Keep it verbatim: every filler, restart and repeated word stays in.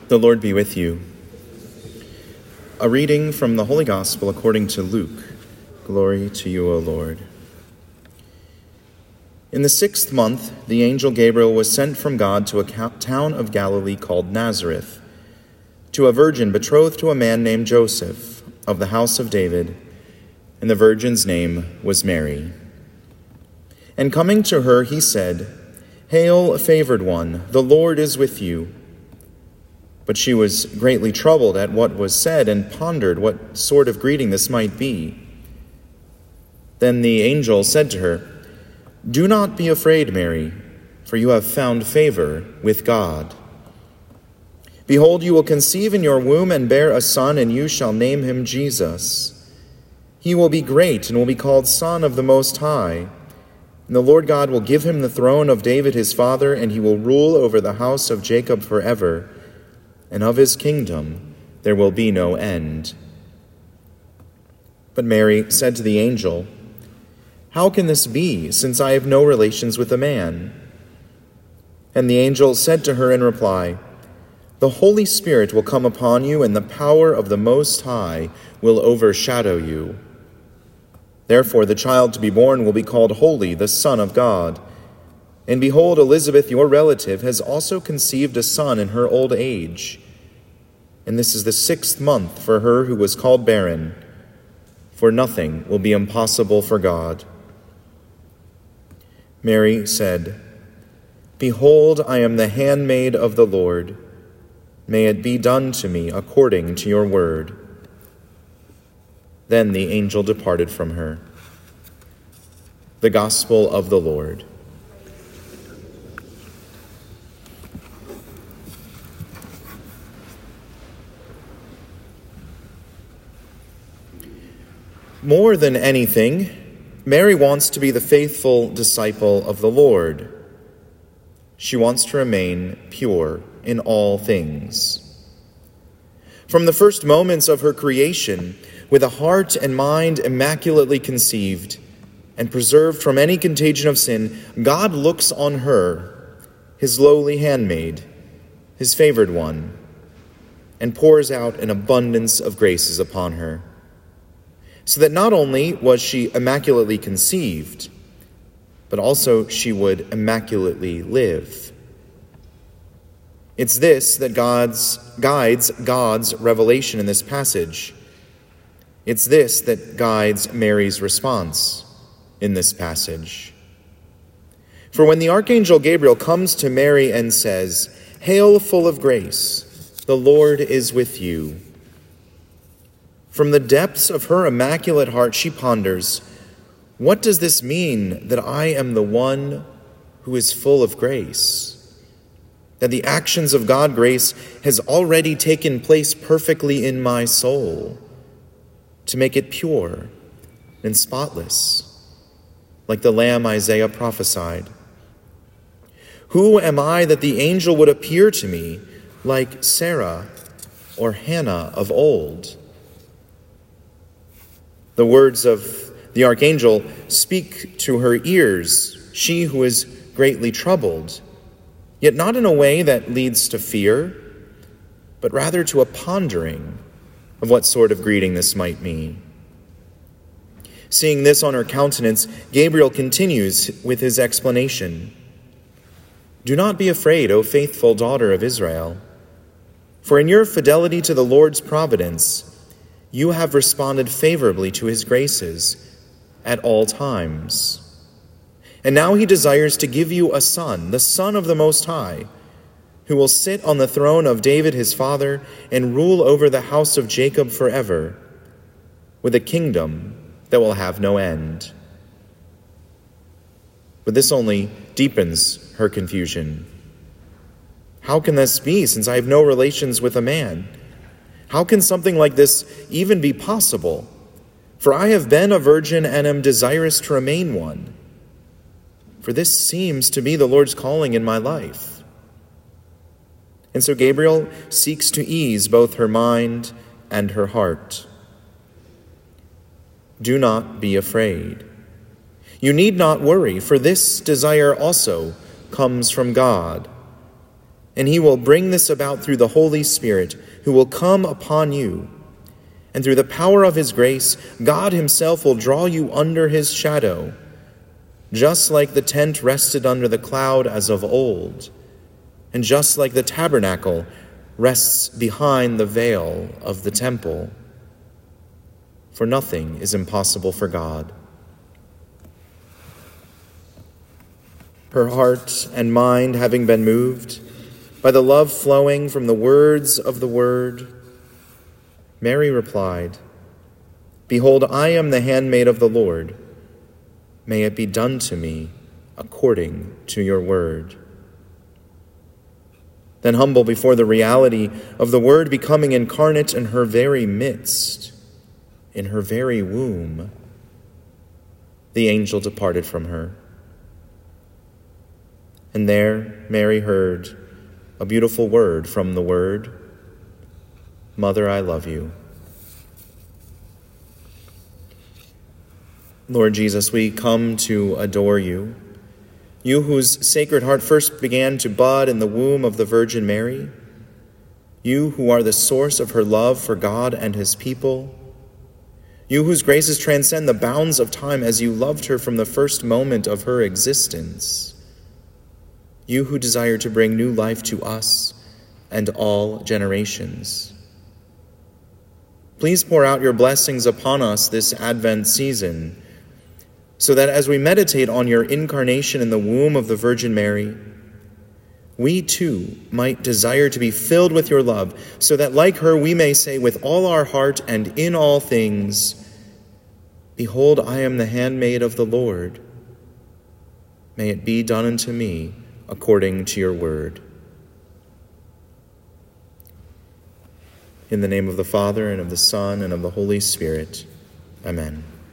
The Lord be with you. A reading from the Holy Gospel according to Luke. Glory to you, O Lord. In the sixth month, the angel Gabriel was sent from God to a town of Galilee called Nazareth, to a virgin betrothed to a man named Joseph, of the house of David, and the virgin's name was Mary. And coming to her, he said, "Hail, favored one, the Lord is with you." But she was greatly troubled at what was said and pondered what sort of greeting this might be. Then the angel said to her, "Do not be afraid, Mary, for you have found favor with God. Behold, you will conceive in your womb and bear a son, and you shall name him Jesus. He will be great and will be called Son of the Most High. And the Lord God will give him the throne of David his father, and he will rule over the house of Jacob forever. And of his kingdom there will be no end." But Mary said to the angel, "How can this be, since I have no relations with a man?" And the angel said to her in reply, "The Holy Spirit will come upon you, and the power of the Most High will overshadow you. Therefore the child to be born will be called Holy, the Son of God. And behold, Elizabeth, your relative, has also conceived a son in her old age. And this is the sixth month for her who was called barren, for nothing will be impossible for God." Mary said, "Behold, I am the handmaid of the Lord. May it be done to me according to your word." Then the angel departed from her. The Gospel of the Lord. More than anything, Mary wants to be the faithful disciple of the Lord. She wants to remain pure in all things. From the first moments of her creation, with a heart and mind immaculately conceived and preserved from any contagion of sin, God looks on her, his lowly handmaid, his favored one, and pours out an abundance of graces upon her. So that not only was she immaculately conceived, but also she would immaculately live. It's this that God's, guides God's revelation in this passage. It's this that guides Mary's response in this passage. For when the archangel Gabriel comes to Mary and says, "Hail, full of grace, the Lord is with you," from the depths of her immaculate heart, she ponders, what does this mean that I am the one who is full of grace? That the actions of God grace has already taken place perfectly in my soul to make it pure and spotless, like the Lamb Isaiah prophesied. Who am I that the angel would appear to me like Sarah or Hannah of old? The words of the archangel speak to her ears, she who is greatly troubled, yet not in a way that leads to fear, but rather to a pondering of what sort of greeting this might mean. Seeing this on her countenance, Gabriel continues with his explanation. "Do not be afraid, O faithful daughter of Israel, for in your fidelity to the Lord's providence, you have responded favorably to his graces at all times. And now he desires to give you a son, the Son of the Most High, who will sit on the throne of David his father and rule over the house of Jacob forever, with a kingdom that will have no end." But this only deepens her confusion. How can this be, since I have no relations with a man? How can something like this even be possible? For I have been a virgin and am desirous to remain one. For this seems to be the Lord's calling in my life. And so Gabriel seeks to ease both her mind and her heart. Do not be afraid. You need not worry, for this desire also comes from God. And he will bring this about through the Holy Spirit, who will come upon you. And through the power of his grace, God himself will draw you under his shadow, just like the tent rested under the cloud as of old, and just like the tabernacle rests behind the veil of the temple. For nothing is impossible for God. Her heart and mind having been moved by the love flowing from the words of the word, Mary replied, "Behold, I am the handmaid of the Lord. May it be done to me according to your word." Then, humble before the reality of the word becoming incarnate in her very midst, in her very womb, the angel departed from her. And there Mary heard a beautiful word from the word, "Mother, I love you." Lord Jesus, we come to adore you, you whose sacred heart first began to bud in the womb of the Virgin Mary, you who are the source of her love for God and his people, you whose graces transcend the bounds of time as you loved her from the first moment of her existence, you who desire to bring new life to us and all generations. Please pour out your blessings upon us this Advent season, so that as we meditate on your incarnation in the womb of the Virgin Mary, we too might desire to be filled with your love, so that like her we may say with all our heart and in all things, "Behold, I am the handmaid of the Lord. May it be done unto me according to your word." In the name of the Father, and of the Son, and of the Holy Spirit. Amen.